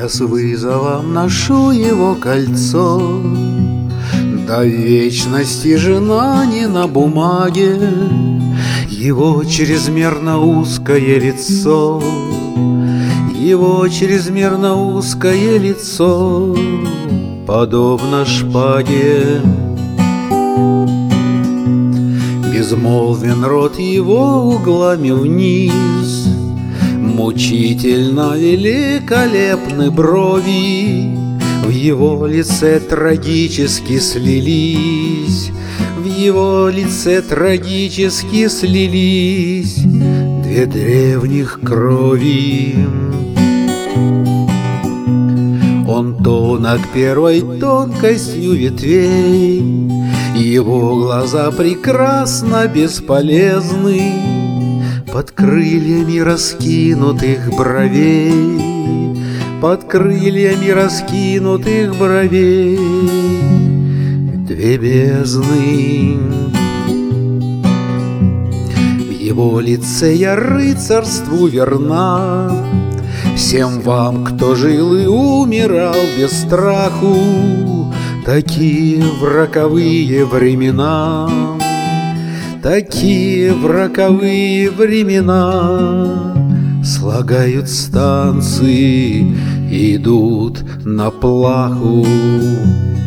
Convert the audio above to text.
Я с вызовом ношу его кольцо. До вечности жена не на бумаге, его чрезмерно узкое лицо, его чрезмерно узкое лицо подобно шпаге. Безмолвен рот его углами вниз, мучительно великолепны брови, в его лице трагически слились, в его лице трагически слились две древних крови. Он тонок первой тонкостью ветвей, его глаза прекрасно бесполезны под крыльями раскинутых бровей, под крыльями раскинутых бровей две бездны. В его лице я рыцарству верна, всем вам, кто жил и умирал без страху, такие в роковые времена, такие в роковые времена слагают станции, идут на плаху.